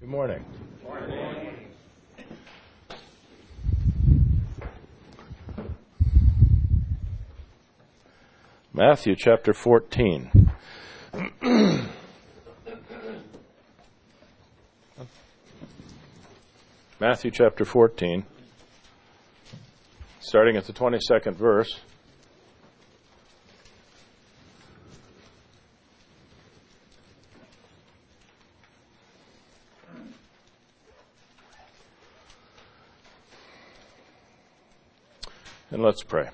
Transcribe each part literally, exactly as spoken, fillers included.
Good morning. Good morning. Matthew chapter fourteen. Matthew chapter fourteen, starting at the twenty-second verse. And let's pray.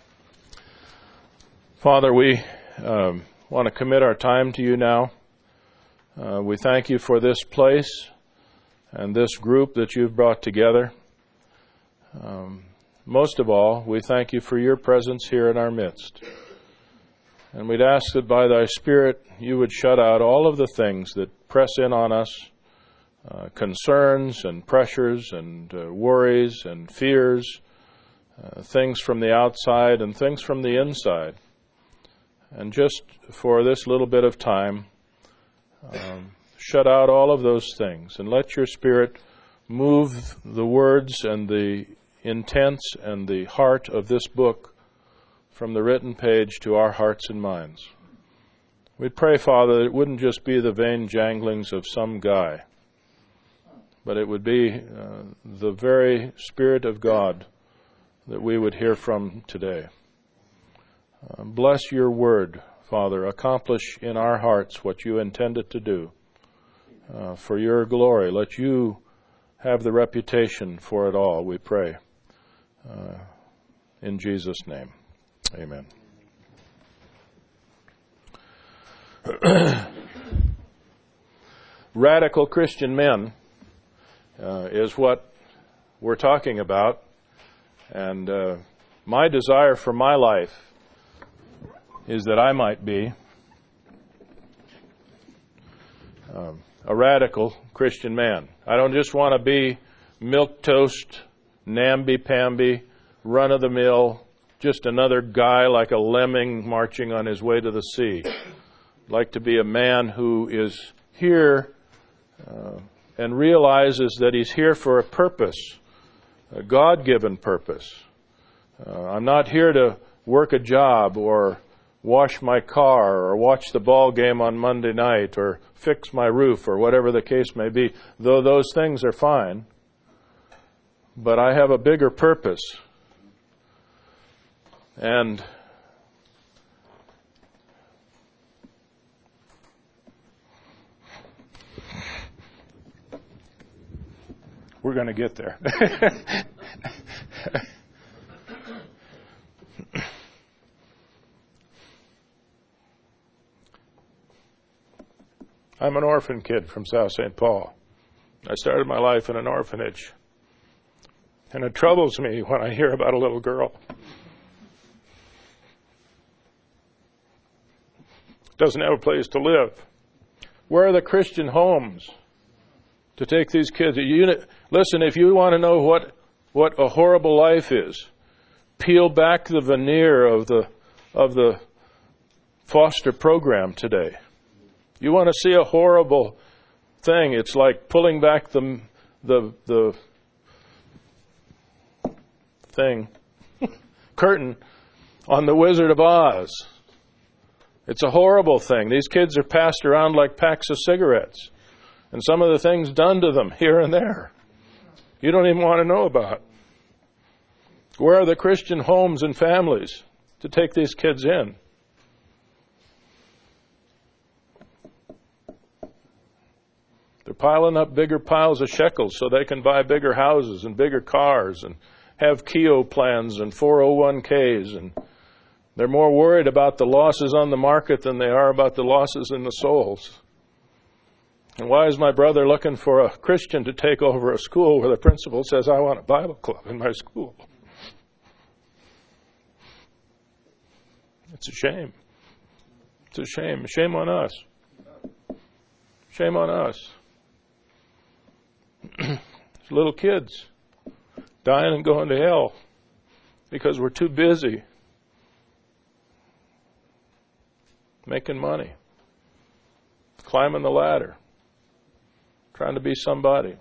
Father, we um, want to commit our time to you now. Uh, we thank you for this place and this group that you've brought together. Um, most of all, we thank you for your presence here in our midst. And we'd ask that by thy Spirit you would shut out all of the things that press in on us, uh, concerns and pressures and uh, worries and fears, Uh, things from the outside and things from the inside. And just for this little bit of time, um, shut out all of those things and let your Spirit move the words and the intents and the heart of this book from the written page to our hearts and minds. We pray, Father, that it wouldn't just be the vain janglings of some guy, but it would be uh, the very Spirit of God that we would hear from today. Uh, bless your word, Father. Accomplish in our hearts what you intend it to do. Uh, for your glory, let you have the reputation for it all, we pray. Uh, in Jesus' name, amen. Radical Christian men uh, is what we're talking about. And uh, my desire for my life is that I might be um, a radical Christian man. I don't just want to be milquetoast, namby-pamby, run-of-the-mill, just another guy like a lemming marching on his way to the sea. I'd like to be a man who is here uh, and realizes that he's here for a purpose. A God-given purpose. Uh, I'm not here to work a job or wash my car or watch the ball game on Monday night or fix my roof or whatever the case may be, though those things are fine. But I have a bigger purpose. And we're going to get there. I'm an orphan kid from South Saint Paul. I started my life in an orphanage. And it troubles me when I hear about a little girl. Doesn't have a place to live. Where are the Christian homes to take these kids? You, listen, if you want to know what what a horrible life is, peel back the veneer of the of the foster program today. You want to see a horrible thing? It's like pulling back the the the thing curtain on the Wizard of Oz. It's a horrible thing. These kids are passed around like packs of cigarettes. And some of the things done to them here and there, you don't even want to know about. Where are the Christian homes and families to take these kids in? They're piling up bigger piles of shekels so they can buy bigger houses and bigger cars and have Keogh plans and four oh one k's. And they're more worried about the losses on the market than they are about the losses in the souls. And why is my brother looking for a Christian to take over a school where the principal says, I want a Bible club in my school? It's a shame. It's a shame. Shame on us. Shame on us. Little kids dying and going to hell because we're too busy making money, climbing the ladder, trying to be somebody.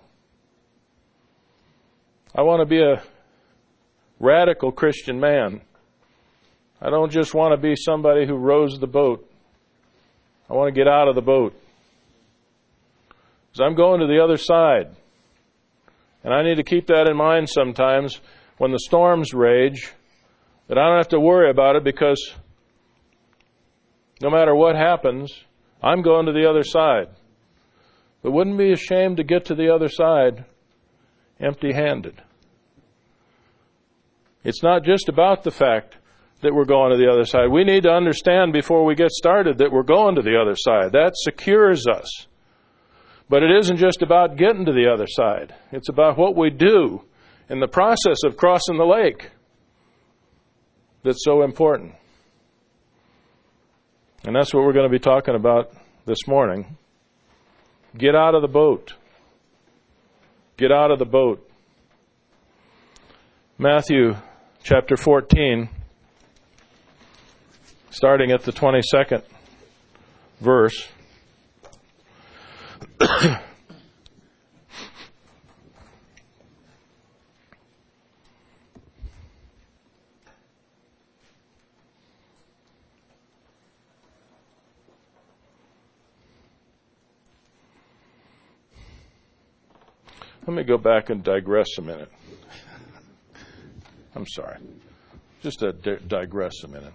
I want to be a radical Christian man. I don't just want to be somebody who rows the boat. I want to get out of the boat. Because I'm going to the other side. And I need to keep that in mind sometimes when the storms rage, that I don't have to worry about it, because no matter what happens, I'm going to the other side. But wouldn't be ashamed to get to the other side empty-handed. It's not just about the fact that we're going to the other side. We need to understand before we get started that we're going to the other side. That secures us. But it isn't just about getting to the other side. It's about what we do in the process of crossing the lake that's so important. And that's what we're going to be talking about this morning. Get out of the boat. Get out of the boat. Matthew chapter fourteen, starting at the twenty-second verse. Let me go back and digress a minute. I'm sorry. Just to di- digress a minute.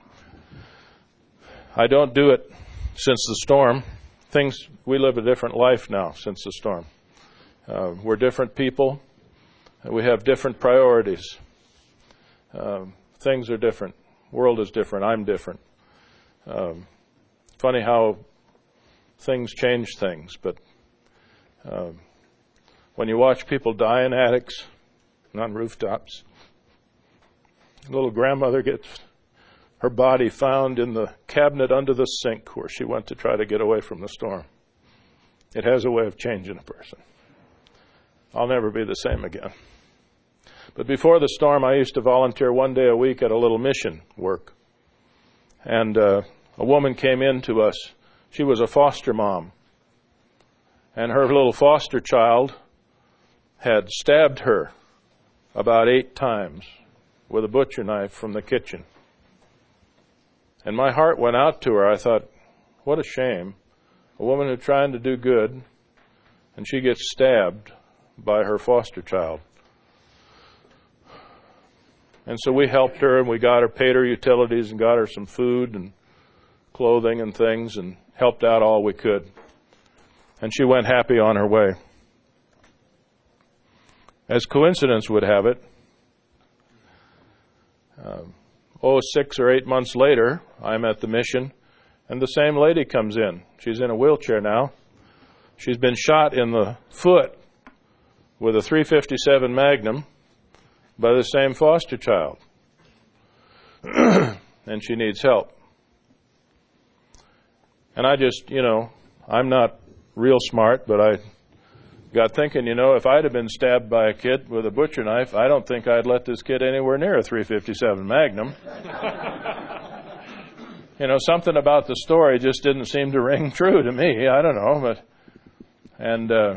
I don't do it since the storm. Things, we live a different life now since the storm. Uh, we're different people. We have different priorities. Um, things are different. World is different. I'm different. Um, funny how things change things, but um, when you watch people die in attics and on rooftops, little grandmother gets her body found in the cabinet under the sink where she went to try to get away from the storm. It has a way of changing a person. I'll never be the same again. But before the storm, I used to volunteer one day a week at a little mission work. And uh, a woman came in to us. She was a foster mom. And her little foster child had stabbed her about eight times with a butcher knife from the kitchen. And my heart went out to her. I thought, what a shame. A woman who's trying to do good, and she gets stabbed by her foster child. And so we helped her, and we got her, paid her utilities, and got her some food and clothing and things, and helped out all we could. And she went happy on her way. As coincidence would have it, um, oh, six or eight months later, I'm at the mission, and the same lady comes in. She's in a wheelchair now. She's been shot in the foot with a three fifty-seven Magnum by the same foster child. And she needs help. And I just, you know, I'm not real smart, but I got thinking, you know, if I'd have been stabbed by a kid with a butcher knife, I don't think I'd let this kid anywhere near a three fifty-seven Magnum. You know, something about the story just didn't seem to ring true to me. I don't know, but and uh,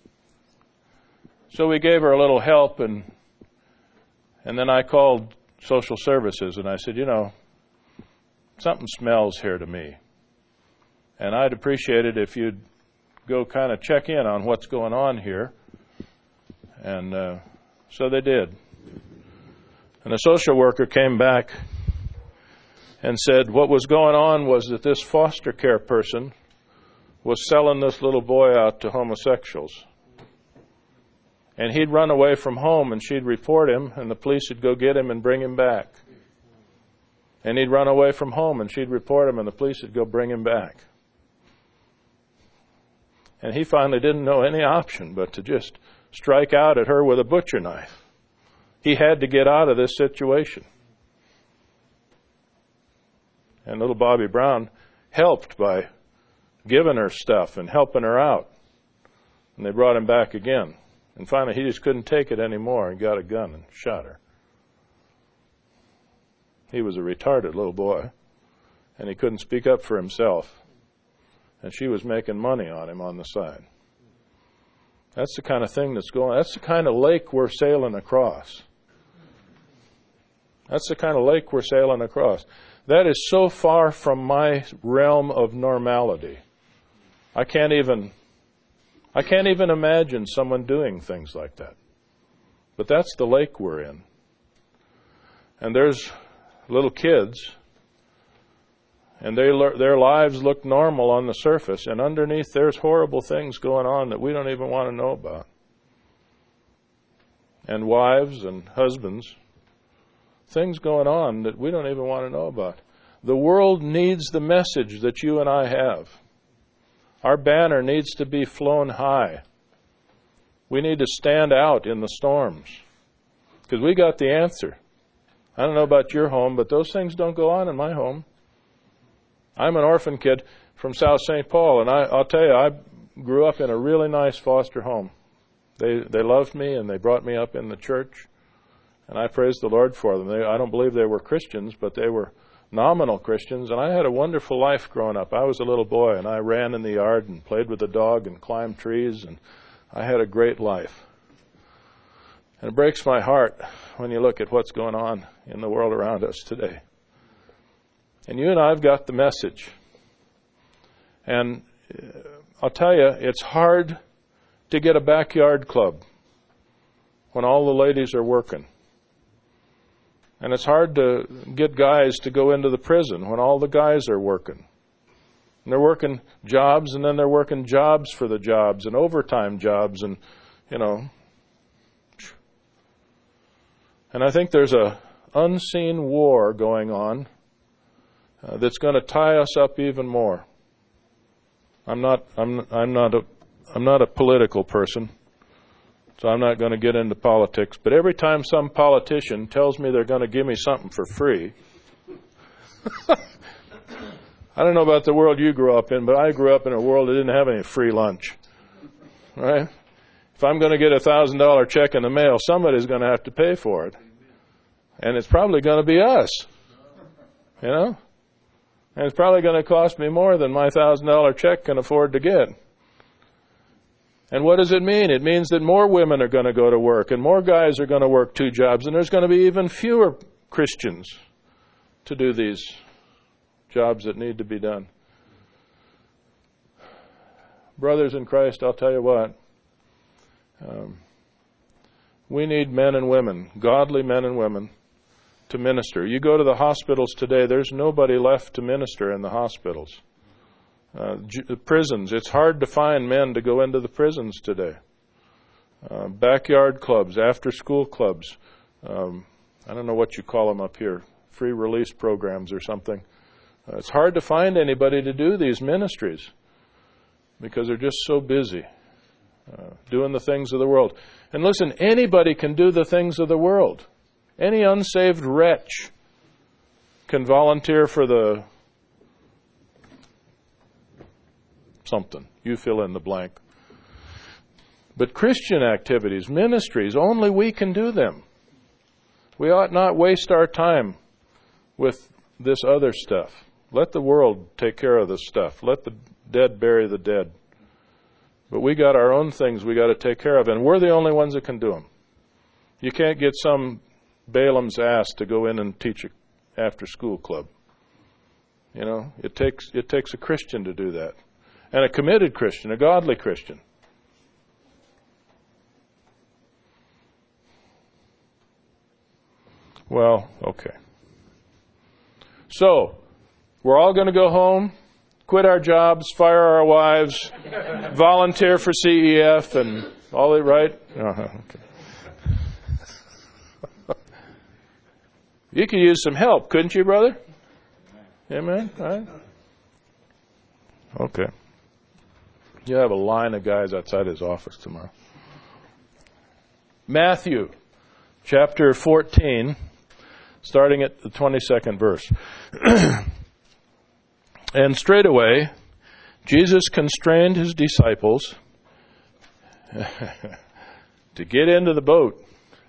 so we gave her a little help, and and then I called social services, and I said, you know, something smells here to me, and I'd appreciate it if you'd go kind of check in on what's going on here. And uh, so they did. And the social worker came back and said what was going on was that this foster care person was selling this little boy out to homosexuals. And he'd run away from home, and she'd report him, and the police would go get him and bring him back. And he'd run away from home, and she'd report him, and the police would go bring him back. And he finally didn't know any option but to just strike out at her with a butcher knife. He had to get out of this situation. And little Bobby Brown helped by giving her stuff and helping her out. And they brought him back again. And finally he just couldn't take it anymore and got a gun and shot her. He was a retarded little boy, and he couldn't speak up for himself. And she was making money on him on the side. That's the kind of thing that's going on. That's the kind of lake we're sailing across. That's the kind of lake we're sailing across. That is so far from my realm of normality. I can't even, I can't even imagine someone doing things like that. But that's the lake we're in. And there's little kids, and they their lives look normal on the surface, and underneath there's horrible things going on that we don't even want to know about. And wives and husbands, things going on that we don't even want to know about. The world needs the message that you and I have. Our banner needs to be flown high. We need to stand out in the storms, because we got the answer. I don't know about your home, but those things don't go on in my home. I'm an orphan kid from South Saint Paul, and I, I'll tell you, I grew up in a really nice foster home. They they loved me, and they brought me up in the church, and I praise the Lord for them. They, I don't believe they were Christians, but they were nominal Christians, and I had a wonderful life growing up. I was a little boy, and I ran in the yard and played with the dog and climbed trees, and I had a great life. And it breaks my heart when you look at what's going on in the world around us today. And you and I have got the message. And I'll tell you, it's hard to get a backyard club when all the ladies are working. And it's hard to get guys to go into the prison when all the guys are working. And they're working jobs, and then they're working jobs for the jobs and overtime jobs, and, you know. And I think there's a unseen war going on uh, that's going to tie us up even more. I'm not. I'm. I'm not a. I'm not a political person, so I'm not going to get into politics. But every time some politician tells me they're going to give me something for free, I don't know about the world you grew up in, but I grew up in a world that didn't have any free lunch. Right? If I'm going to get a thousand dollar check in the mail, somebody's going to have to pay for it, and it's probably going to be us. You know, and it's probably going to cost me more than my thousand dollar check can afford to get. And what does it mean? It means that more women are going to go to work, and more guys are going to work two jobs, and there's going to be even fewer Christians to do these jobs that need to be done. Brothers in Christ, I'll tell you what, um, we need men and women, godly men and women, to minister. You go to the hospitals today, there's nobody left to minister in the hospitals. Uh, j- prisons, it's hard to find men to go into the prisons today. Uh, backyard clubs, after-school clubs, um, I don't know what you call them up here, free release programs or something. Uh, it's hard to find anybody to do these ministries because they're just so busy uh, doing the things of the world. And listen, anybody can do the things of the world. Any unsaved wretch can volunteer for the something. You fill in the blank. But Christian activities, ministries, only we can do them. We ought not waste our time with this other stuff. Let the world take care of this stuff. Let the dead bury the dead. But we got our own things we got to take care of, and we're the only ones that can do them. You can't get some Balaam's ass to go in and teach an after-school club. You know, it takes it takes a Christian to do that, and a committed Christian, a godly Christian. Well, okay. So, we're all going to go home, quit our jobs, fire our wives, volunteer for C E F, and all that, right? Uh-huh, okay. You could use some help, couldn't you, brother? Amen? All right. Okay. You have a line of guys outside his office tomorrow. Matthew, chapter fourteen, starting at the twenty-second verse. And straightway, Jesus constrained his disciples to get into the boat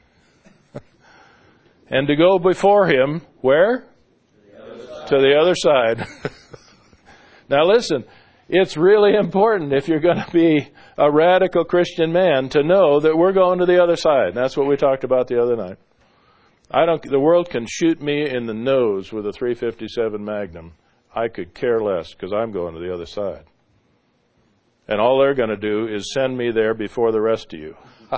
and to go before him, where? To the other side. Now listen, it's really important if you're going to be a radical Christian man to know that we're going to the other side. That's what we talked about the other night. I don't. The world can shoot me in the nose with a three fifty-seven Magnum. I could care less because I'm going to the other side. And all they're going to do is send me there before the rest of you.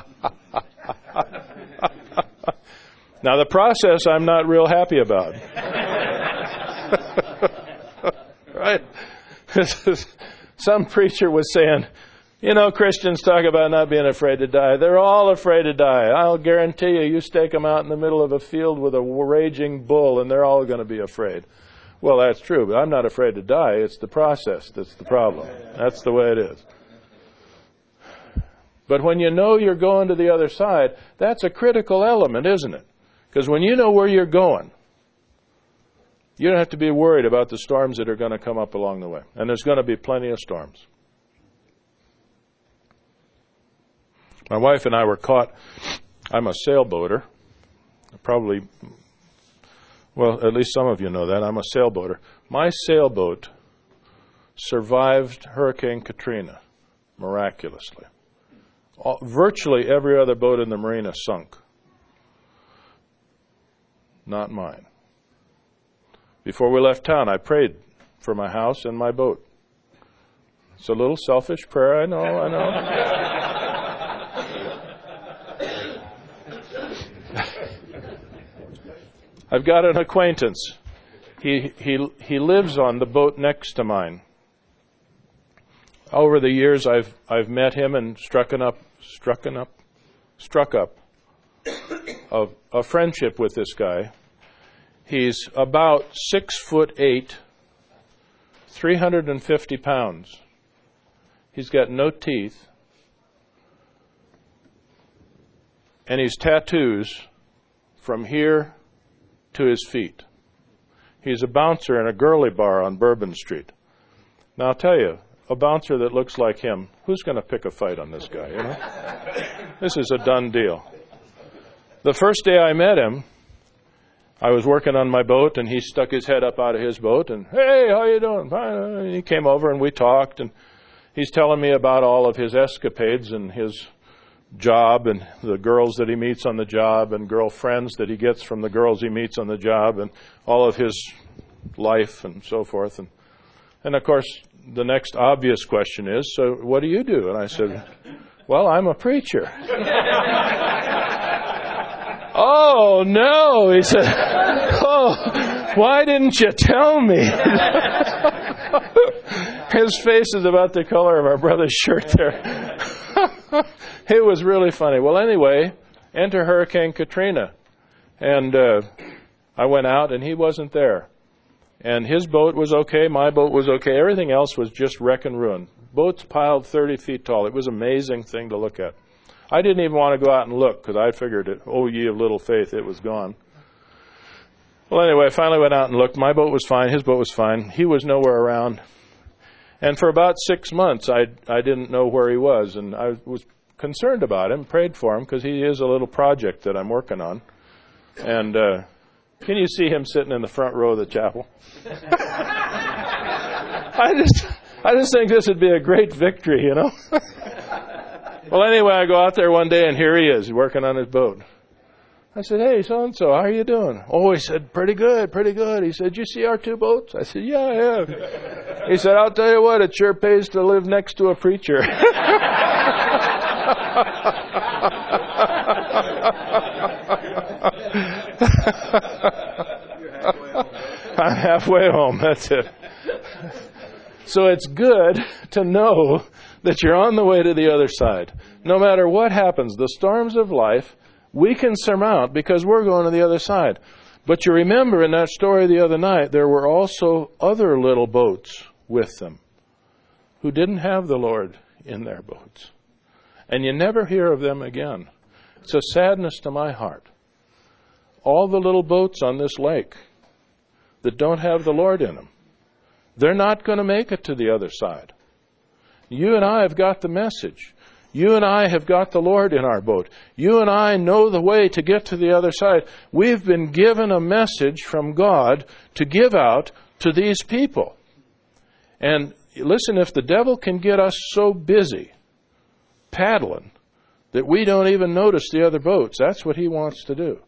Now, the process I'm not real happy about. Right? Some preacher was saying, you know, Christians talk about not being afraid to die. They're all afraid to die. I'll guarantee you, you stake them out in the middle of a field with a raging bull, and they're all going to be afraid. Well, that's true, but I'm not afraid to die. It's the process that's the problem. That's the way it is. But when you know you're going to the other side, that's a critical element, isn't it? Because when you know where you're going, you don't have to be worried about the storms that are going to come up along the way. And there's going to be plenty of storms. My wife and I were caught. I'm a sailboater. Probably, well, at least some of you know that. I'm a sailboater. My sailboat survived Hurricane Katrina miraculously. All, virtually every other boat in the marina sunk. Not mine. Before we left town, I prayed for my house and my boat. It's a little selfish prayer, I know, I know. I've got an acquaintance. He he he lives on the boat next to mine. Over the years, I've I've met him and struck up struck up struck up a, a friendship with this guy. He's about six foot eight, three hundred and fifty pounds. He's got no teeth, and he's tattoos from here to his feet. He's a bouncer in a girly bar on Bourbon Street. Now I'll tell you, a bouncer that looks like him, who's going to pick a fight on this guy, you know? This is a done deal. The first day I met him, I was working on my boat, and he stuck his head up out of his boat, and, hey, how you doing? And he came over, and we talked, and he's telling me about all of his escapades and his job and the girls that he meets on the job and girlfriends that he gets from the girls he meets on the job and all of his life and so forth. And, and of course, the next obvious question is, so what do you do? And I said, well, I'm a preacher. Oh, no, he said, oh, why didn't you tell me? His face is about the color of our brother's shirt there. It was really funny. Well, anyway, enter Hurricane Katrina. And uh, I went out, and he wasn't there. And his boat was okay, my boat was okay. Everything else was just wreck and ruin. Boats piled thirty feet tall. It was an amazing thing to look at. I didn't even want to go out and look because I figured, it, oh, ye of little faith, it was gone. Well, anyway, I finally went out and looked. My boat was fine. His boat was fine. He was nowhere around. And for about six months, I I didn't know where he was. And I was concerned about him, prayed for him, because he is a little project that I'm working on. And uh, can you see him sitting in the front row of the chapel? I just I just think this would be a great victory, you know. Well, anyway, I go out there one day, and here he is, working on his boat. I said, hey, so-and-so, how are you doing? Oh, he said, pretty good, pretty good. He said, you see our two boats? I said, yeah, yeah. He said, I'll tell you what, it sure pays to live next to a preacher. I'm halfway home, that's it. So it's good to know that you're on the way to the other side. No matter what happens, the storms of life, we can surmount because we're going to the other side. But you remember in that story the other night, there were also other little boats with them who didn't have the Lord in their boats. And you never hear of them again. It's a sadness to my heart. All the little boats on this lake that don't have the Lord in them, they're not going to make it to the other side. You and I have got the message. You and I have got the Lord in our boat. You and I know the way to get to the other side. We've been given a message from God to give out to these people. And listen, if the devil can get us so busy paddling that we don't even notice the other boats. That's what he wants to do.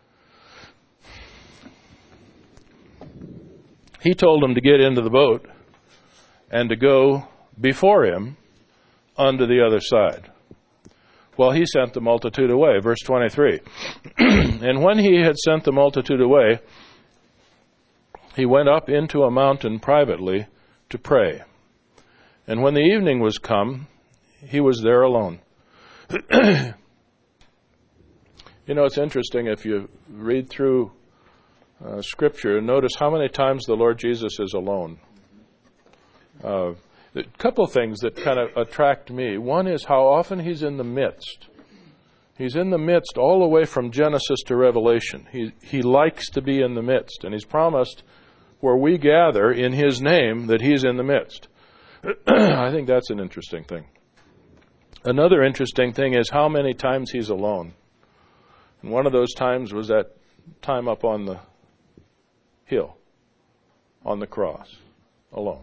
He told them to get into the boat and to go before him unto the other side. Well, he sent the multitude away. Verse twenty-three. And when he had sent the multitude away, he went up into a mountain privately to pray. And when the evening was come, he was there alone. You know, it's interesting if you read through uh, Scripture and notice how many times the Lord Jesus is alone. Uh, a couple of things that kind of attract me. One is how often he's in the midst. He's in the midst all the way from Genesis to Revelation. He, he likes to be in the midst, and he's promised where we gather in his name that he's in the midst. I think that's an interesting thing. Another interesting thing is how many times he's alone. And one of those times was that time up on the hill, on the cross, alone.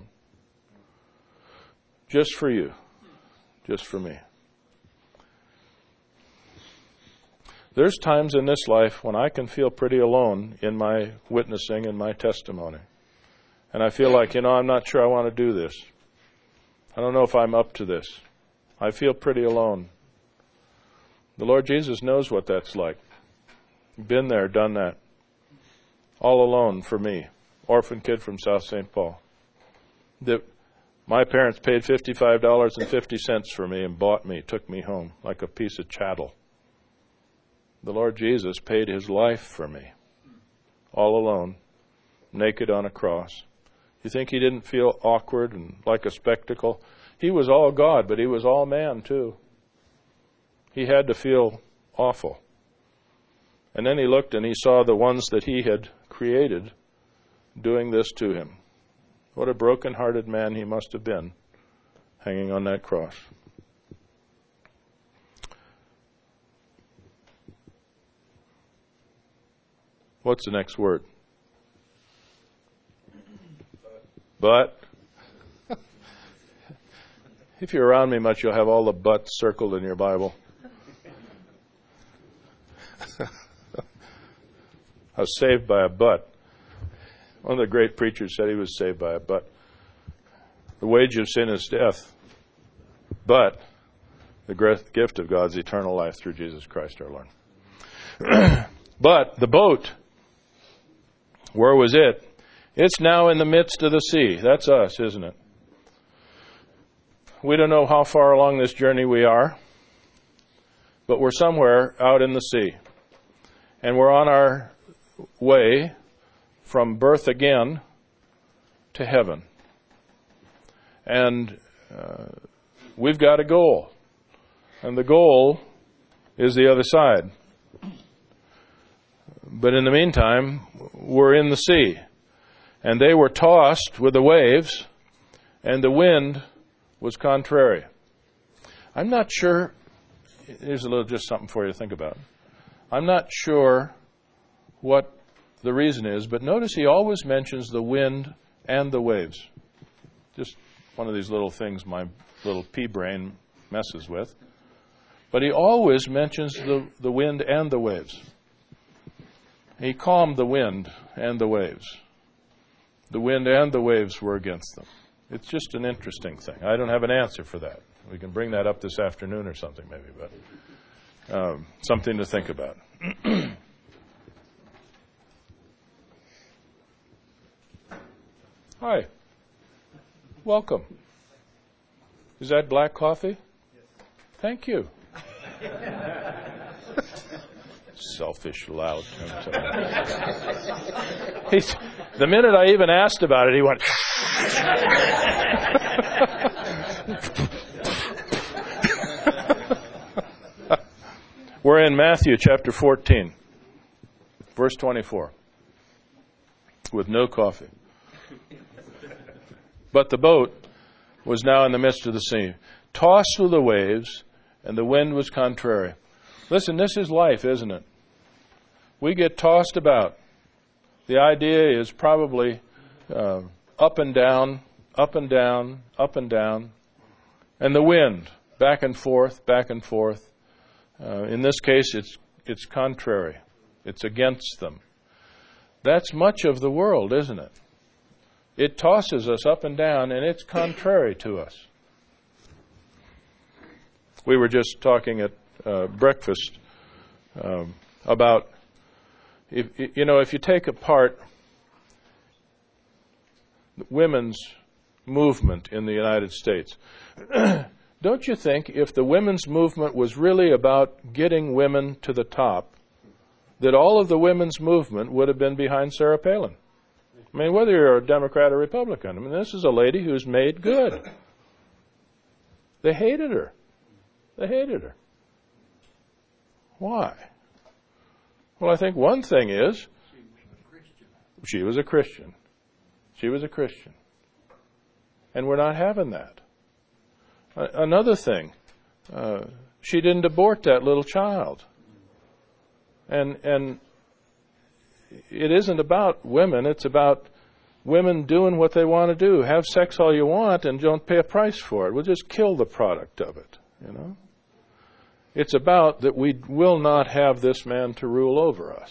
Just for you, just for me. There's times in this life when I can feel pretty alone in my witnessing and my testimony. And I feel like, you know, I'm not sure I want to do this. I don't know if I'm up to this. I feel pretty alone. The Lord Jesus knows what that's like. Been there, done that. All alone for me. Orphan kid from South Saint Paul. The, my parents paid fifty-five dollars and fifty cents for me and bought me, took me home like a piece of chattel. The Lord Jesus paid his life for me. All alone. Naked on a cross. You think he didn't feel awkward and like a spectacle? He was all God, but he was all man too. He had to feel awful. And then he looked and he saw the ones that he had created doing this to him. What a broken-hearted man he must have been, hanging on that cross. What's the next word? But. If you're around me much, you'll have all the buts circled in your Bible. I was saved by a but. One of the great preachers said he was saved by a but. The wage of sin is death, but the gift of God's eternal life through Jesus Christ our Lord. But the boat, where was it? It's now in the midst of the sea. That's us, isn't it? We don't know how far along this journey we are, but we're somewhere out in the sea. And we're on our way from birth again to heaven. And uh, we've got a goal. And the goal is the other side. But in the meantime, we're in the sea. And they were tossed with the waves, and the wind was contrary. I'm not sure, here's a little just something for you to think about. I'm not sure what the reason is, but notice he always mentions the wind and the waves. Just one of these little things my little pea brain messes with. But he always mentions the, the wind and the waves. He calmed the wind and the waves. The wind and the waves were against them. It's just an interesting thing. I don't have an answer for that. We can bring that up this afternoon or something maybe, but um, something to think about. Hi. Welcome. Is that black coffee? Yes. Thank you. Selfish lout. He's, the minute I even asked about it, he went... We're in Matthew chapter fourteen, verse twenty-four, with no coffee. But the boat was now in the midst of the sea, tossed through the waves, and the wind was contrary. Listen, this is life, isn't it? We get tossed about. The idea is probably uh, up and down, up and down, up and down. And the wind, back and forth, back and forth. Uh, in this case, it's it's contrary. It's against them. That's much of the world, isn't it? It tosses us up and down, and it's contrary to us. We were just talking at uh, breakfast um, about, if, you know, if you take apart women's movement in the United States, don't you think if the women's movement was really about getting women to the top, that all of the women's movement would have been behind Sarah Palin? I mean, whether you're a Democrat or Republican, I mean, this is a lady who's made good. They hated her. They hated her. Why? Well, I think one thing is she was a Christian. She was a Christian. And we're not having that. Uh, another thing, uh, she didn't abort that little child. And and it isn't about women, it's about women doing what they want to do. Have sex all you want and don't pay a price for it. We'll just kill the product of it, you know. It's about that we will not have this man to rule over us.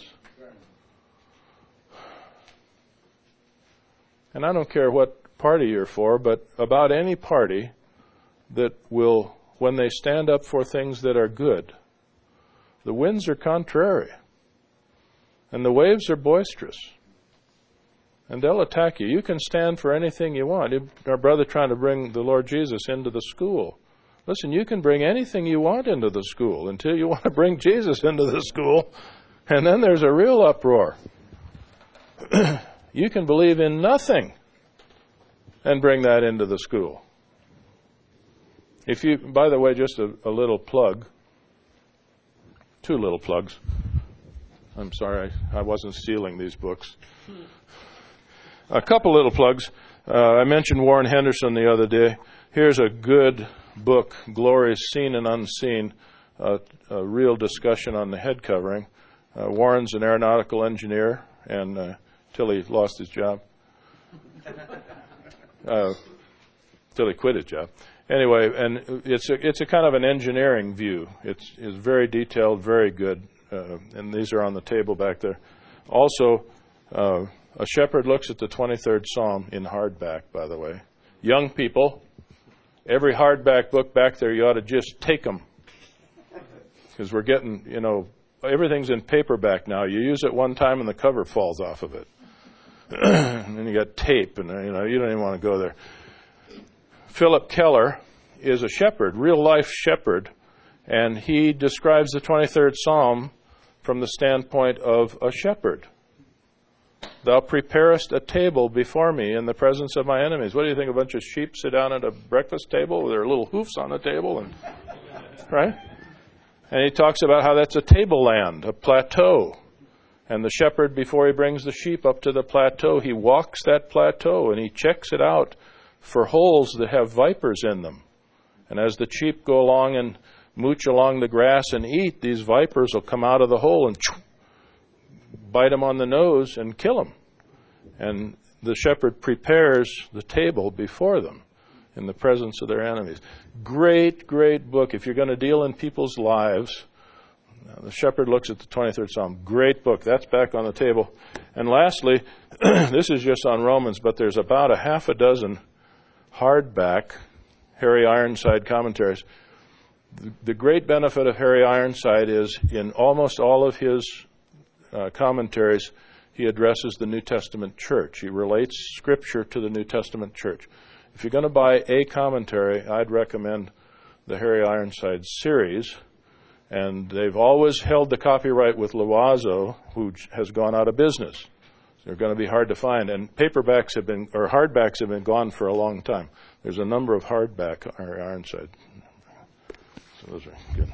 And I don't care what party you're for, but about any party that will, when they stand up for things that are good, the winds are contrary, and the waves are boisterous, and they'll attack you. You can stand for anything you want. Our brother trying to bring the Lord Jesus into the school. Listen, you can bring anything you want into the school until you want to bring Jesus into the school, and then there's a real uproar. You can believe in nothing and bring that into the school. If you, by the way, just a, a little plug, two little plugs. I'm sorry, I, I wasn't stealing these books. A couple little plugs. Uh, I mentioned Warren Henderson the other day. Here's a good book, Glories Seen and Unseen, uh, a real discussion on the head covering. Uh, Warren's an aeronautical engineer, and uh, till he lost his job, uh, till he quit his job. Anyway, and it's a, it's a kind of an engineering view. It's, it's very detailed, very good, uh, and these are on the table back there. Also, uh, A Shepherd Looks at the twenty-third Psalm in hardback, by the way. Young people, every hardback book back there, you ought to just take them. Because we're getting, you know, everything's in paperback now. You use it one time and the cover falls off of it. And then you got tape, and, you know, you don't even want to go there. Philip Keller is a shepherd, real-life shepherd, and he describes the twenty-third Psalm from the standpoint of a shepherd. Thou preparest a table before me in the presence of my enemies. What do you think? A bunch of sheep sit down at a breakfast table with their little hoofs on the table, and right? And he talks about how that's a tableland, a plateau. And the shepherd, before he brings the sheep up to the plateau, he walks that plateau and he checks it out for holes that have vipers in them. And as the sheep go along and mooch along the grass and eat, these vipers will come out of the hole and bite them on the nose and kill them. And the shepherd prepares the table before them in the presence of their enemies. Great, great book. If you're going to deal in people's lives, The Shepherd Looks at the twenty-third Psalm. Great book. That's back on the table. And lastly, this is just on Romans, but there's about a half a dozen hardback Harry Ironside commentaries. The, the great benefit of Harry Ironside is in almost all of his uh, commentaries, he addresses the New Testament church. He relates Scripture to the New Testament church. If you're going to buy a commentary, I'd recommend the Harry Ironside series. And they've always held the copyright with Loazo, who has gone out of business. So they're going to be hard to find. And paperbacks have been, or hardbacks have been gone for a long time. There's a number of hardback Ironside. So those are good.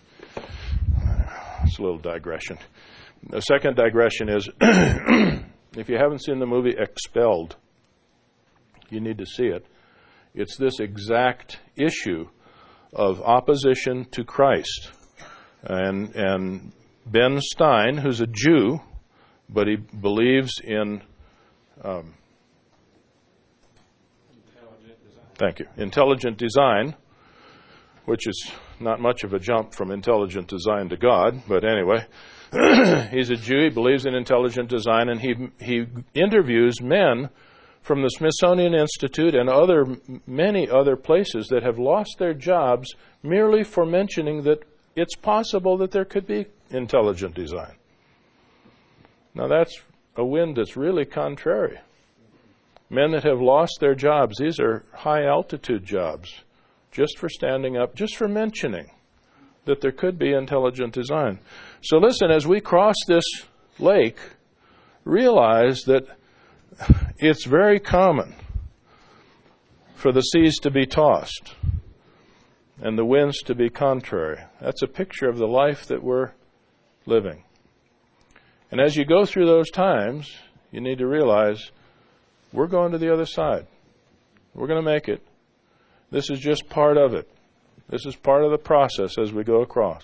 It's a little digression. The second digression is, if you haven't seen the movie Expelled, you need to see it. It's this exact issue of opposition to Christ. And and Ben Stein, who's a Jew, but he believes in um, intelligent design. Thank you, intelligent design. which is not much of a jump from intelligent design to God, but anyway, he's a Jew, he believes in intelligent design, and he he interviews men from the Smithsonian Institute and other many other places that have lost their jobs merely for mentioning that it's possible that there could be intelligent design. Now that's a wind that's really contrary. Men that have lost their jobs, these are high altitude jobs, just for standing up, just for mentioning that there could be intelligent design. So listen, as we cross this lake, realize that it's very common for the seas to be tossed and the winds to be contrary. That's a picture of the life that we're living. And as you go through those times, you need to realize we're going to the other side. We're going to make it. This is just part of it. This is part of the process as we go across.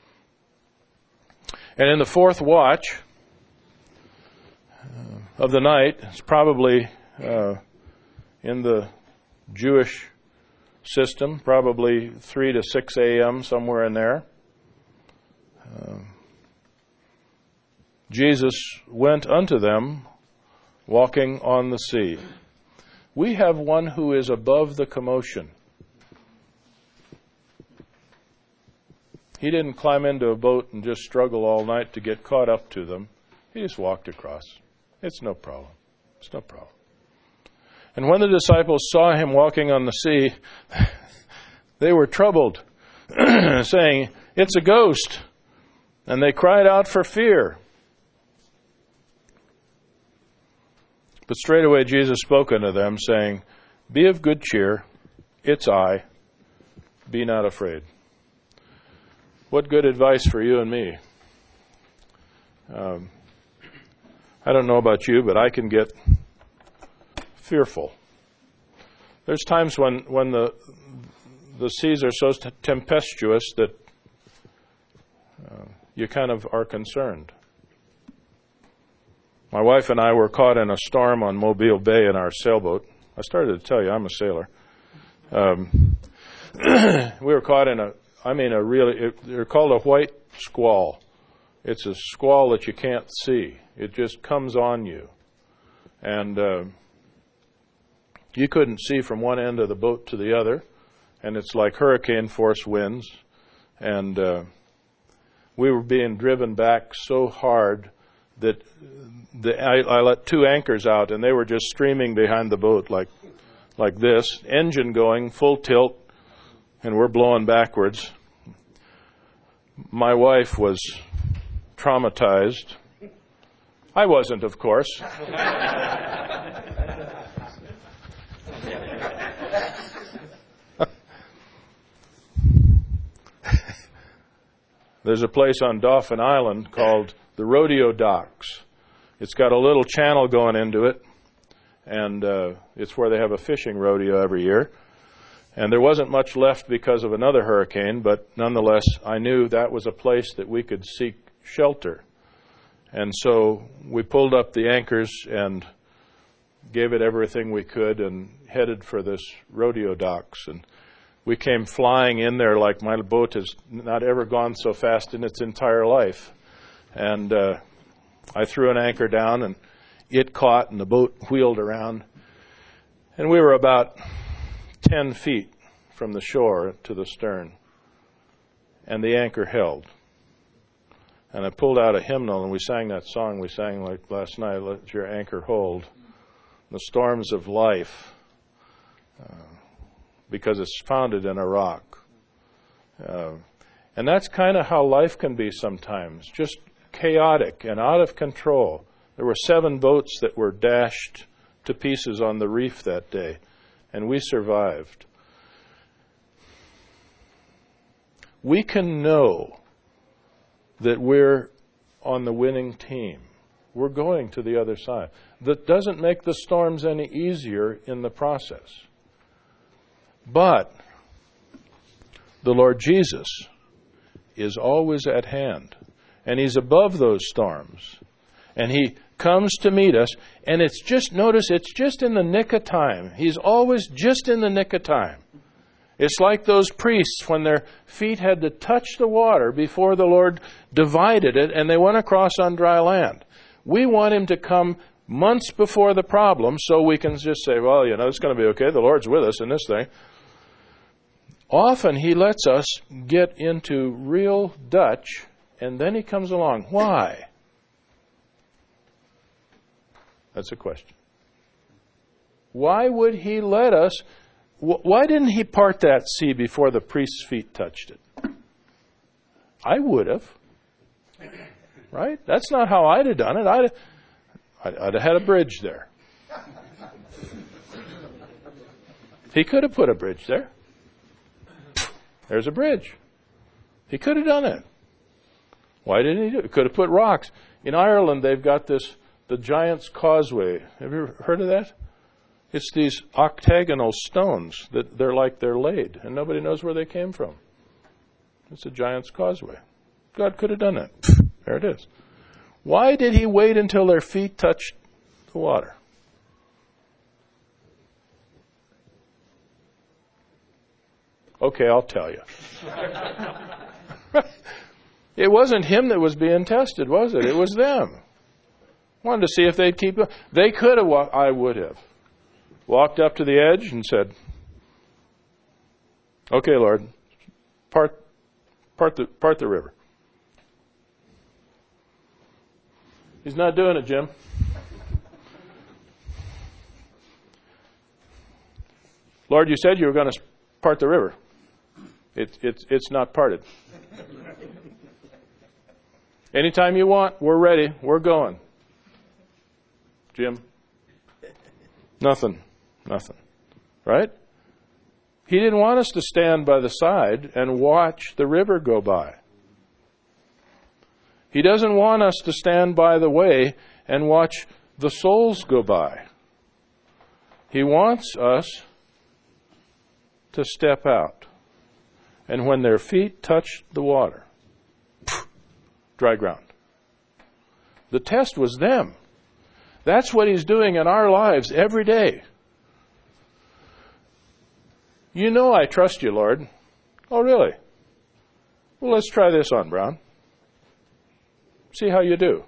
And in the fourth watch uh, of the night, it's probably uh, in the Jewish system, probably three to six a.m., somewhere in there. Uh, Jesus went unto them walking on the sea. We have one who is above the commotion. He didn't climb into a boat and just struggle all night to get caught up to them. He just walked across. It's no problem. It's no problem. And when the disciples saw him walking on the sea, they were troubled, saying, "It's a ghost." And they cried out for fear. But straightway Jesus spoke unto them, saying, "Be of good cheer, it's I, be not afraid." What good advice for you and me. Um, I don't know about you, but I can get fearful. There's times when, when the the seas are so tempestuous that uh, you kind of are concerned. My wife and I were caught in a storm on Mobile Bay in our sailboat. I started to tell you, I'm a sailor. Um, we were caught in a, I mean, a really, it, they're called a white squall. It's a squall that you can't see. It just comes on you. And uh, you couldn't see from one end of the boat to the other. And it's like hurricane force winds. And uh, we were being driven back so hard that the, I, I let two anchors out, and they were just streaming behind the boat like like this, engine going, full tilt, and we're blowing backwards. My wife was traumatized. I wasn't, of course. There's a place on Dauphin Island called the Rodeo Docks. It's got a little channel going into it, and uh, it's where they have a fishing rodeo every year. And there wasn't much left because of another hurricane, but nonetheless, I knew that was a place that we could seek shelter. And so we pulled up the anchors and gave it everything we could and headed for this rodeo docks. And we came flying in there like my boat has not ever gone so fast in its entire life. And uh, I threw an anchor down, and it caught, and the boat wheeled around. And we were about ten feet from the shore to the stern. And the anchor held. And I pulled out a hymnal, and we sang that song we sang like last night, "Let Your Anchor Hold." The storms of life, uh, because it's founded in a rock. Uh, and that's kind of how life can be sometimes, just chaotic and out of control. There were seven boats that were dashed to pieces on the reef that day, and we survived. We can know that we're on the winning team. We're going to the other side. That doesn't make the storms any easier in the process. But the Lord Jesus is always at hand. And He's above those storms. And He comes to meet us. And it's just, notice, it's just in the nick of time. He's always just in the nick of time. It's like those priests when their feet had to touch the water before the Lord divided it and they went across on dry land. We want Him to come months before the problem so we can just say, well, you know, it's going to be okay. The Lord's with us in this thing. Often He lets us get into real Dutch and then He comes along. Why? That's a question. Why would He let us... Why didn't He part that sea before the priest's feet touched it? I would have. Right? That's not how I'd have done it. I'd have, I'd have had a bridge there. He could have put a bridge there. There's a bridge. He could have done it. Why didn't He do it? He could have put rocks. In Ireland, they've got this, the Giant's Causeway. Have you ever heard of that? It's these octagonal stones that they're like they're laid, and nobody knows where they came from. It's a Giant's Causeway. God could have done that. There it is. Why did He wait until their feet touched the water? Okay, I'll tell you. It wasn't Him that was being tested, was it? It was them. Wanted to see if they'd keep going. They could have walked. I would have. Walked up to the edge and said, okay, Lord, part, part the, part the river. He's not doing it, Jim. Lord, you said you were going to part the river. It, it, it's not parted. Anytime you want, we're ready. We're going. Jim? Nothing. Nothing. Right? He didn't want us to stand by the side and watch the river go by. He doesn't want us to stand by the way and watch the souls go by. He wants us to step out. And when their feet touch the water, dry ground. The test was them. That's what He's doing in our lives every day. You know I trust you, Lord. Oh, really? Well, let's try this on, Brown. See how you do.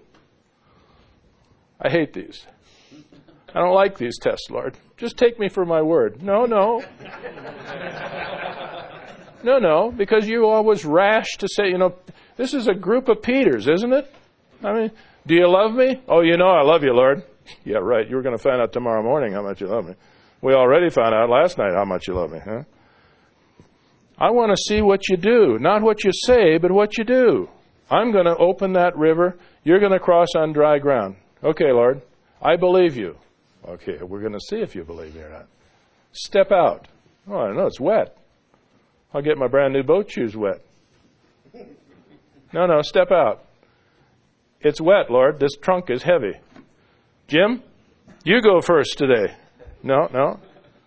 I hate these. I don't like these tests, Lord. Just take me for my word. No, no. No, no, because you always rash to say, you know, this is a group of Peters, isn't it? I mean, do you love me? Oh, you know I love you, Lord. Yeah, right. You were going to find out tomorrow morning how much you love me. We already found out last night how much you love me, huh? I want to see what you do. Not what you say, but what you do. I'm going to open that river. You're going to cross on dry ground. Okay, Lord, I believe you. Okay, we're going to see if you believe me or not. Step out. Oh, I don't know, it's wet. I'll get my brand new boat shoes wet. No, no, step out. It's wet, Lord. This trunk is heavy. Jim, you go first today. No, no.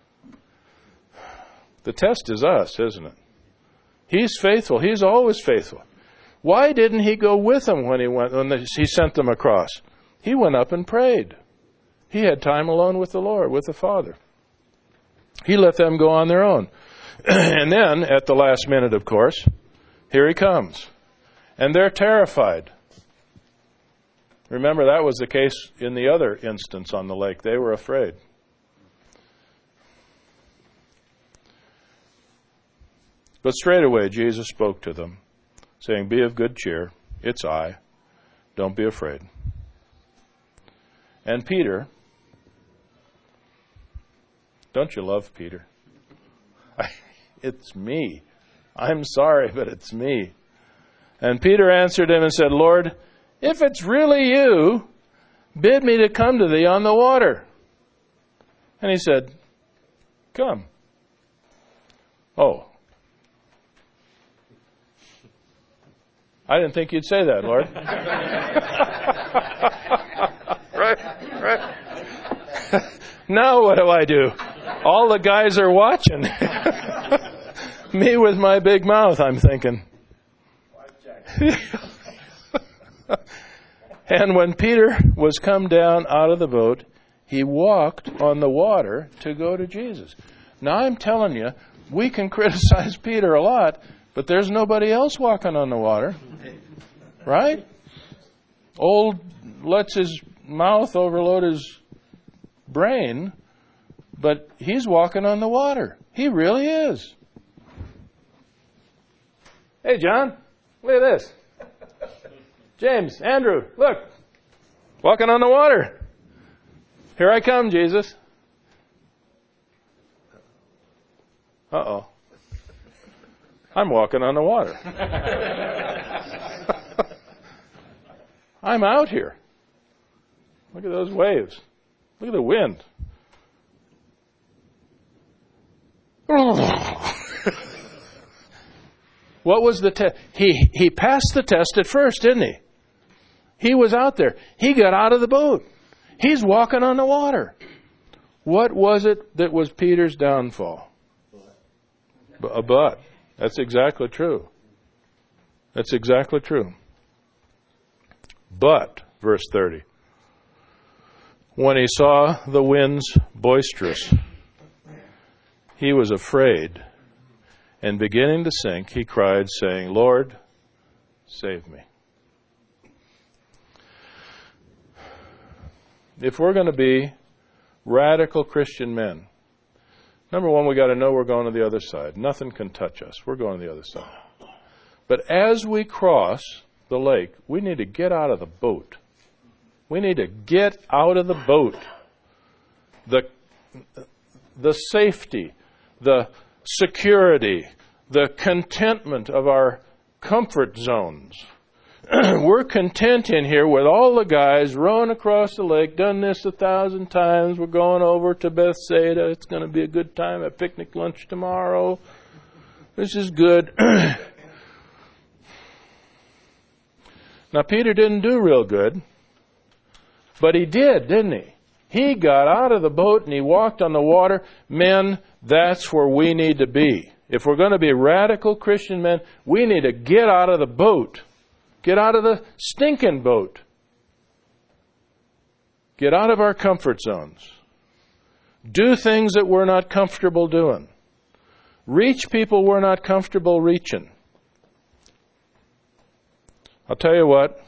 The test is us, isn't it? He's faithful. He's always faithful. Why didn't He go with them when He went when He sent them across? He went up and prayed. He had time alone with the Lord, with the Father. He let them go on their own. And then, at the last minute, of course, here He comes. And they're terrified. Remember, that was the case in the other instance on the lake. They were afraid. But straightway Jesus spoke to them, saying, be of good cheer. It's I. Don't be afraid. And Peter, don't you love Peter? It's me. I'm sorry, but it's me. And Peter answered Him and said, Lord, if it's really you, bid me to come to Thee on the water. And He said, come. Oh. I didn't think you'd say that, Lord. Right, right. Now what do I do? All the guys are watching. Me with my big mouth, I'm thinking. And when Peter was come down out of the boat, he walked on the water to go to Jesus. Now I'm telling you, we can criticize Peter a lot, but there's nobody else walking on the water. Right? Old lets his mouth overload his brain, but he's walking on the water. He really is. Hey, John, look at this. James, Andrew, look. Walking on the water. Here I come, Jesus. Uh-oh. I'm walking on the water. I'm out here. Look at those waves. Look at the wind. What was the test? He, he passed the test at first, didn't he? He was out there. He got out of the boat. He's walking on the water. What was it that was Peter's downfall? A but. That's exactly true. That's exactly true. But, verse thirty, when he saw the winds boisterous, he was afraid, and beginning to sink, he cried, saying, Lord, save me. If we're going to be radical Christian men, number one, we got to know we're going to the other side. Nothing can touch us. We're going to the other side. But as we cross the lake, we need to get out of the boat. We need to get out of the boat. The, the safety, the security, the contentment of our comfort zones. We're content in here with all the guys rowing across the lake, done this a thousand times. We're going over to Bethsaida. It's going to be a good time at picnic lunch tomorrow. This is good. Now, Peter didn't do real good, but he did, didn't he? He got out of the boat and he walked on the water. Men, that's where we need to be. If we're going to be radical Christian men, we need to get out of the boat. Get out of the stinking boat. Get out of our comfort zones. Do things that we're not comfortable doing. Reach people we're not comfortable reaching. I'll tell you what.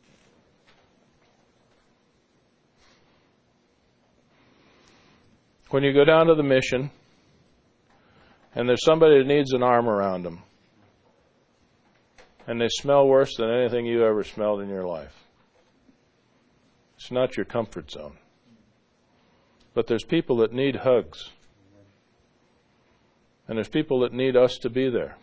When you go down to the mission and there's somebody that needs an arm around them, and they smell worse than anything you ever smelled in your life, it's not your comfort zone. But there's people that need hugs. And there's people that need us to be there.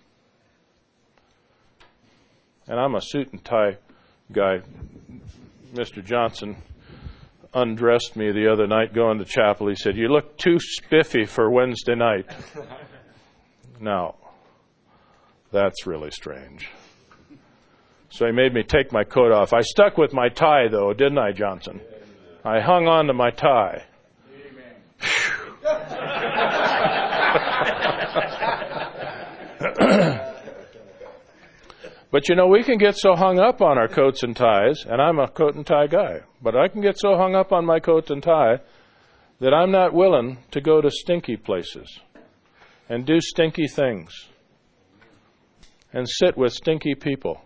And I'm a suit and tie guy. Mister Johnson undressed me the other night going to chapel. He said, "You look too spiffy for Wednesday night." Now, that's really strange. So he made me take my coat off. I stuck with my tie, though, didn't I, Johnson? I hung on to my tie. But you know, we can get so hung up on our coats and ties, and I'm a coat and tie guy, but I can get so hung up on my coat and tie that I'm not willing to go to stinky places and do stinky things and sit with stinky people.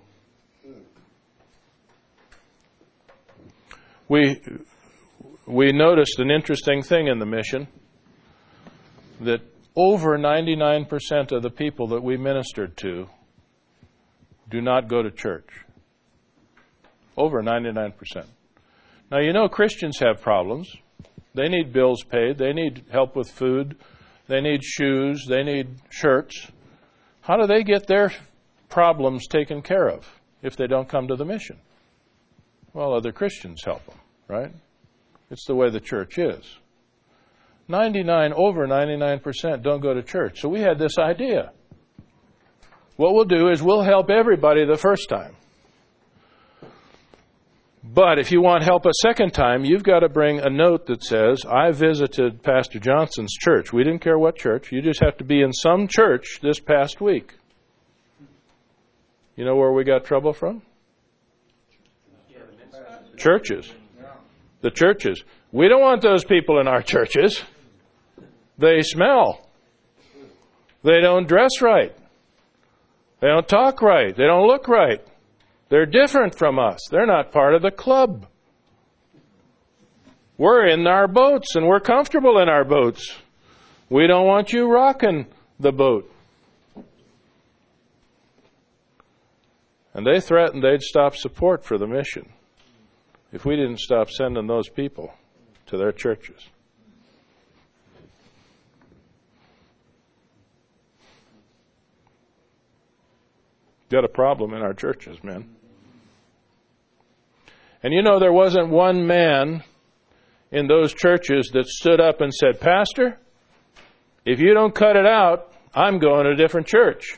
We we noticed an interesting thing in the mission, that over ninety-nine percent of the people that we ministered to do not go to church. Over ninety-nine percent. Now, you know, Christians have problems. They need bills paid. They need help with food. They need shoes. They need shirts. How do they get their problems taken care of if they don't come to the mission? Well, other Christians help them, right? It's the way the church is. ninety-nine, over ninety-nine percent don't go to church. So we had this idea. What we'll do is we'll help everybody the first time. But if you want help a second time, you've got to bring a note that says, I visited Pastor Johnson's church. We didn't care what church. You just have to be in some church this past week. You know where we got trouble from? Churches. The churches. We don't want those people in our churches. They smell. They don't dress right. They don't talk right. They don't look right. They're different from us. They're not part of the club. We're in our boats and we're comfortable in our boats. We don't want you rocking the boat. And they threatened they'd stop support for the mission if we didn't stop sending those people to their churches. Got a problem in our churches, man. And you know, there wasn't one man in those churches that stood up and said, Pastor, if you don't cut it out, I'm going to a different church.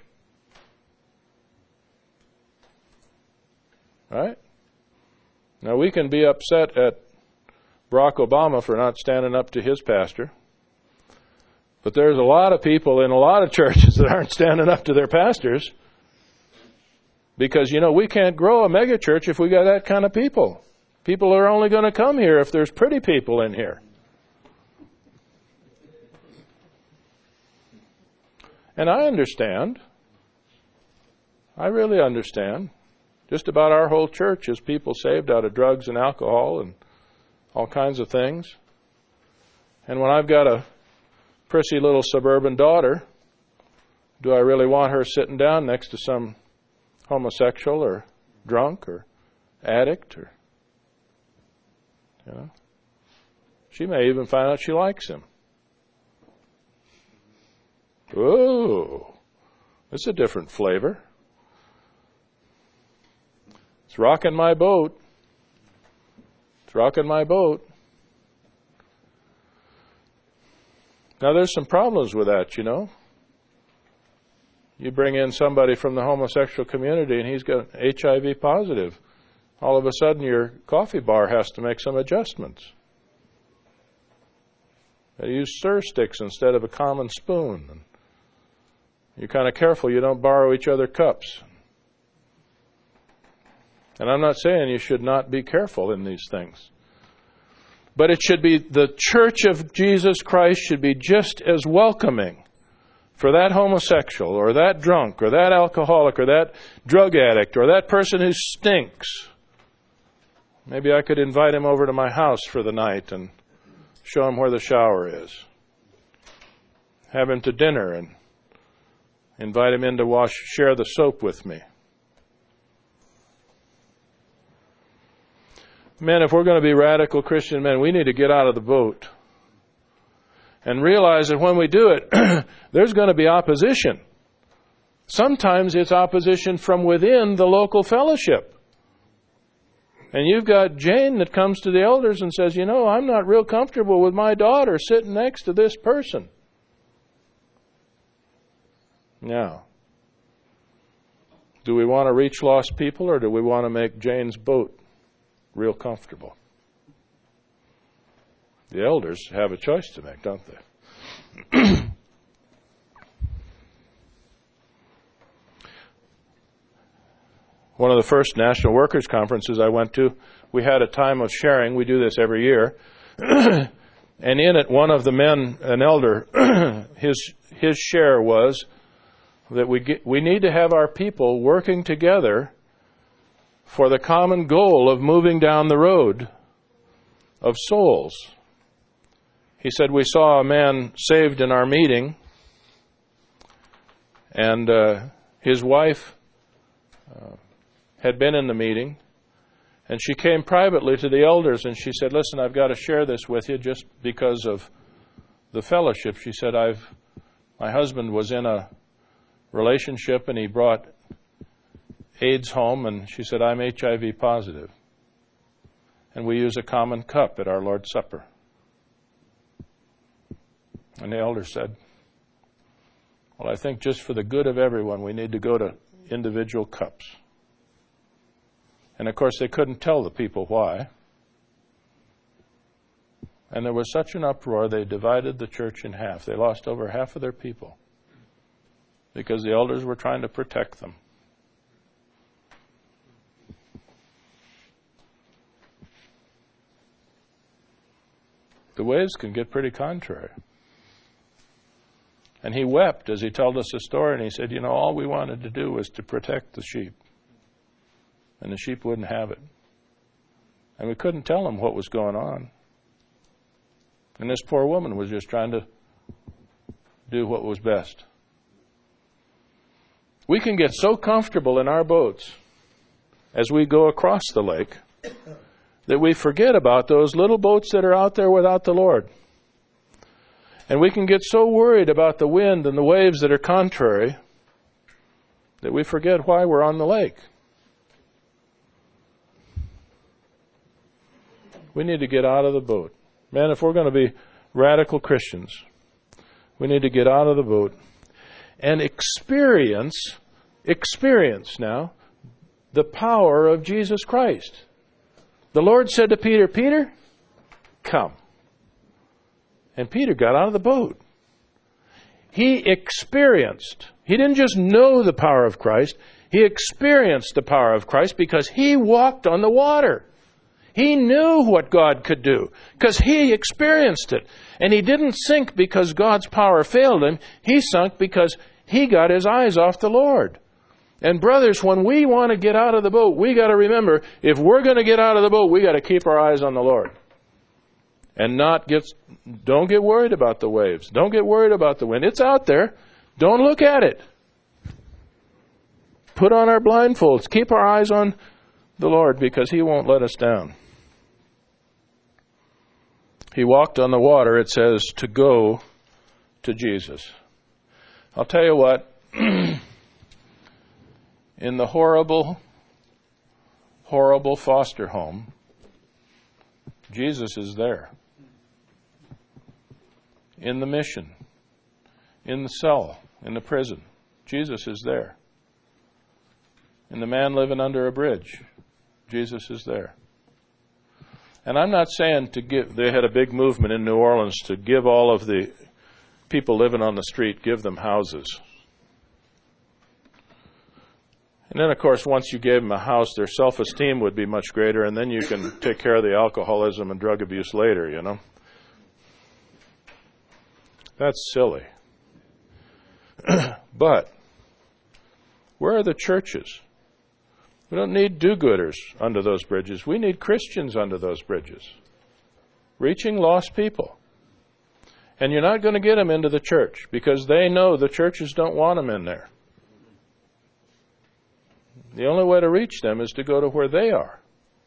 Right? Now, we can be upset at Barack Obama for not standing up to his pastor. But there's a lot of people in a lot of churches that aren't standing up to their pastors. Because, you know, we can't grow a megachurch if we got that kind of people. People are only going to come here if there's pretty people in here. And I understand. I really understand. Just about our whole church is people saved out of drugs and alcohol and all kinds of things. And when I've got a prissy little suburban daughter, do I really want her sitting down next to some homosexual or drunk or addict? Or, you know, she may even find out she likes him. Ooh, this is a different flavor. It's rocking my boat. It's rocking my boat. Now, there's some problems with that, you know. You bring in somebody from the homosexual community and he's got H I V positive. All of a sudden, your coffee bar has to make some adjustments. They use stir sticks instead of a common spoon. You're kind of careful you don't borrow each other cups. And I'm not saying you should not be careful in these things. But it should be, the church of Jesus Christ should be just as welcoming for that homosexual or that drunk or that alcoholic or that drug addict or that person who stinks. Maybe I could invite him over to my house for the night and show him where the shower is. Have him to dinner and invite him in to wash, share the soap with me. Men, if we're going to be radical Christian men, we need to get out of the boat and realize that when we do it, there's going to be opposition. Sometimes it's opposition from within the local fellowship. And you've got Jane that comes to the elders and says, you know, I'm not real comfortable with my daughter sitting next to this person. Now, do we want to reach lost people or do we want to make Jane's boat real comfortable? The elders have a choice to make, don't they? One of the first National Workers' Conferences I went to, we had a time of sharing. We do this every year. And in it, one of the men, an elder, his his share was that we get, we need to have our people working together for the common goal of moving down the road of souls. He said, we saw a man saved in our meeting, and uh, his wife uh, had been in the meeting, and she came privately to the elders, and she said, listen, I've got to share this with you just because of the fellowship. She said, I've my husband was in a relationship, and he brought AIDS home, and she said, I'm H I V positive. And we use a common cup at our Lord's Supper. And the elder said, well, I think just for the good of everyone, we need to go to individual cups. And of course, they couldn't tell the people why. And there was such an uproar, they divided the church in half. They lost over half of their people because the elders were trying to protect them. The ways can get pretty contrary. And he wept as he told us the story, and he said, you know, all we wanted to do was to protect the sheep. And the sheep wouldn't have it. And we couldn't tell them what was going on. And this poor woman was just trying to do what was best. We can get so comfortable in our boats as we go across the lake that we forget about those little boats that are out there without the Lord. And we can get so worried about the wind and the waves that are contrary that we forget why we're on the lake. We need to get out of the boat. Man, if we're going to be radical Christians, we need to get out of the boat and experience, experience now, the power of Jesus Christ. The Lord said to Peter, Peter, come. And Peter got out of the boat. He experienced, he didn't just know the power of Christ, he experienced the power of Christ because he walked on the water. He knew what God could do because he experienced it. And he didn't sink because God's power failed him. He sunk because he got his eyes off the Lord. And brothers, when we want to get out of the boat, we got to remember, if we're going to get out of the boat, we got to keep our eyes on the Lord. And not get, don't get worried about the waves. Don't get worried about the wind. It's out there. Don't look at it. Put on our blindfolds. Keep our eyes on the Lord because he won't let us down. He walked on the water, it says, to go to Jesus. I'll tell you what, in the horrible, horrible foster home, Jesus is there. In the mission, in the cell, in the prison, Jesus is there. In the man living under a bridge, Jesus is there. And I'm not saying to give, they had a big movement in New Orleans to give all of the people living on the street, give them houses. And then, of course, once you gave them a house, their self-esteem would be much greater, and then you can take care of the alcoholism and drug abuse later, you know. That's silly. But where are the churches? We don't need do-gooders under those bridges. We need Christians under those bridges, reaching lost people. And you're not going to get them into the church because they know the churches don't want them in there. The only way to reach them is to go to where they are.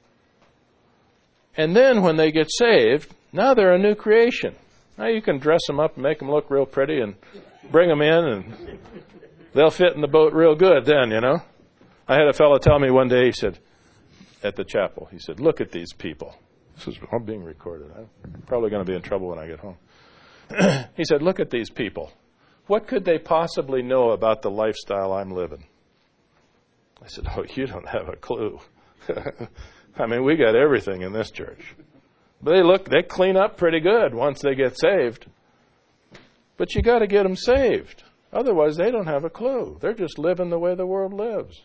And then when they get saved, now they're a new creation. Now you can dress them up and make them look real pretty and bring them in, and they'll fit in the boat real good then, you know. I had a fellow tell me one day, he said, at the chapel, he said, look at these people. This is I'm being recorded. I'm probably going to be in trouble when I get home. He said, look at these people. What could they possibly know about the lifestyle I'm living? I said, oh, you don't have a clue. I mean, we got everything in this church. But they look, they clean up pretty good once they get saved. But you got to get them saved. Otherwise, they don't have a clue. They're just living the way the world lives.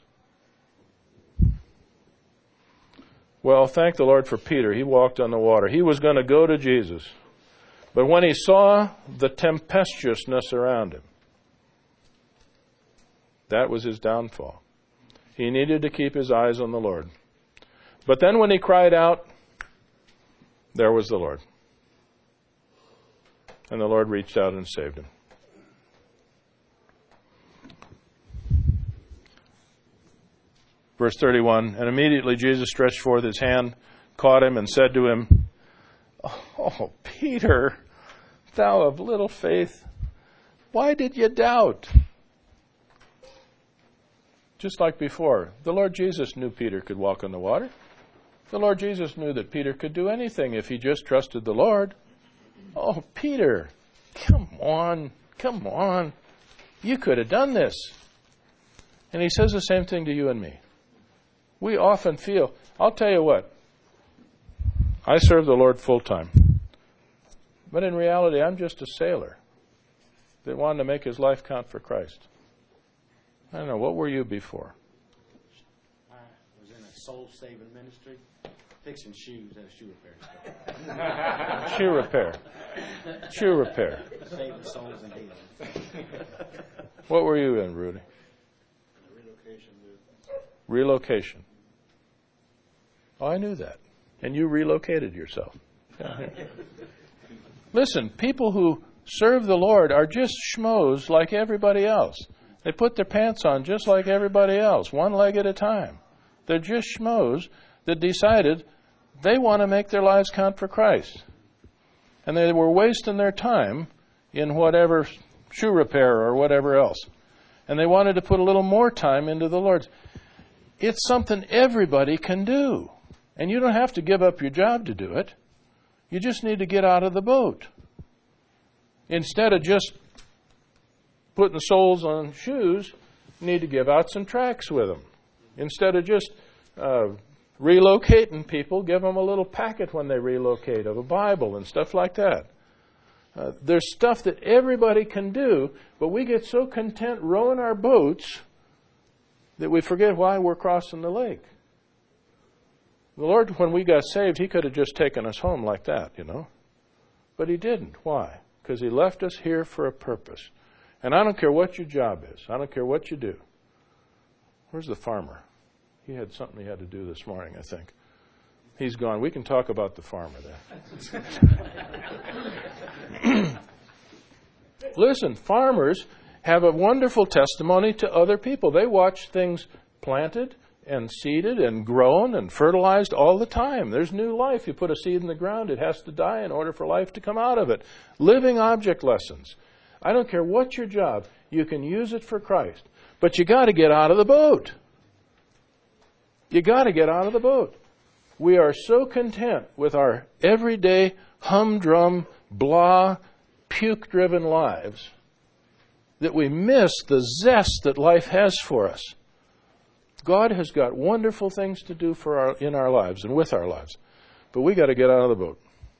Well, thank the Lord for Peter. He walked on the water. He was going to go to Jesus. But when he saw the tempestuousness around him, that was his downfall. He needed to keep his eyes on the Lord. But then when he cried out, there was the Lord. And the Lord reached out and saved him. Verse thirty-one, and immediately Jesus stretched forth his hand, caught him, and said to him, oh, Peter, thou of little faith, why did you doubt? Just like before, the Lord Jesus knew Peter could walk on the water. The Lord Jesus knew that Peter could do anything if he just trusted the Lord. Oh, Peter, come on, come on. You could have done this. And he says the same thing to you and me. We often feel, I'll tell you what, I serve the Lord full time. But in reality, I'm just a sailor that wanted to make his life count for Christ. I don't know, what were you before? I was in a soul-saving ministry, fixing shoes at a shoe repair store. Shoe repair. Shoe repair. Saving souls and healing. What were you in, Rudy? Relocation. Relocation. Oh, I knew that. And you relocated yourself. Yeah. Listen, people who serve the Lord are just schmoes like everybody else. They put their pants on just like everybody else, one leg at a time. They're just schmoes that decided they want to make their lives count for Christ. And they were wasting their time in whatever shoe repair or whatever else. And they wanted to put a little more time into the Lord's. It's something everybody can do. And you don't have to give up your job to do it. You just need to get out of the boat. Instead of just putting soles on shoes, you need to give out some tracts with them. Instead of just uh, relocating people, give them a little packet when they relocate of a Bible and stuff like that. Uh, there's stuff that everybody can do, but we get so content rowing our boats that we forget why we're crossing the lake. The Lord, when we got saved, He could have just taken us home like that, you know. But He didn't. Why? Because He left us here for a purpose. And I don't care what your job is. I don't care what you do. Where's the farmer? He had something he had to do this morning, I think. He's gone. We can talk about the farmer then. Listen, farmers have a wonderful testimony to other people. They watch things planted and seeded and grown and fertilized all the time. There's new life. You put a seed in the ground, it has to die in order for life to come out of it. Living object lessons. I don't care what your job, you can use it for Christ. But you got to get out of the boat. You got to get out of the boat. We are so content with our everyday humdrum, blah, puke-driven lives that we miss the zest that life has for us. God has got wonderful things to do for our, in our lives and with our lives. But we got to get out of the boat.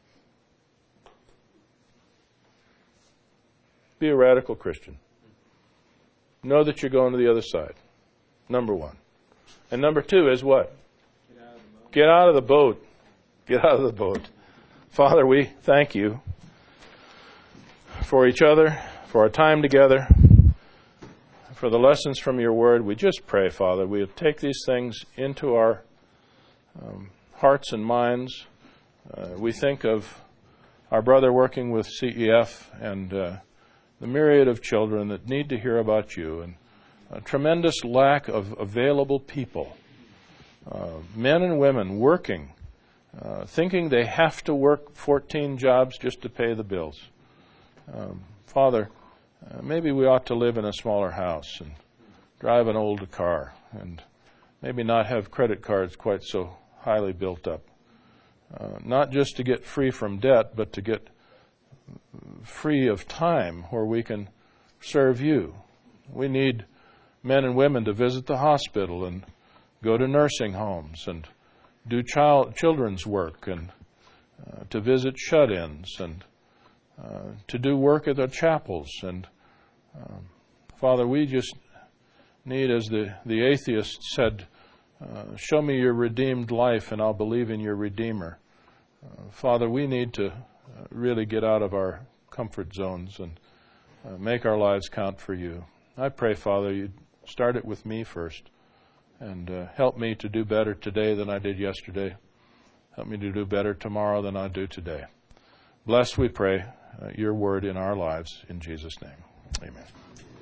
Be a radical Christian. Know that you're going to the other side. Number one. And number two is what? Get out of the boat. Get out of the boat. Father, we thank you for each other, for our time together, for the lessons from your word. We just pray, Father, we'll take these things into our um, hearts and minds. Uh, we think of our brother working with C E F and uh, the myriad of children that need to hear about you, and a tremendous lack of available people, uh, men and women working, uh, thinking they have to work fourteen jobs just to pay the bills. Um, Father, uh, maybe we ought to live in a smaller house and drive an older car and maybe not have credit cards quite so highly built up. Uh, not just to get free from debt, but to get free of time where we can serve you. We need men and women to visit the hospital and go to nursing homes and do child children's work and uh, to visit shut-ins and uh, to do work at the chapels. And um, Father, we just need, as the, the atheist said, uh, show me your redeemed life and I'll believe in your Redeemer. Uh, Father, we need to uh, really get out of our comfort zones and uh, make our lives count for you. I pray, Father, you start it with me first and uh, help me to do better today than I did yesterday. Help me to do better tomorrow than I do today. Bless, we pray, uh, your word in our lives. In Jesus' name, amen.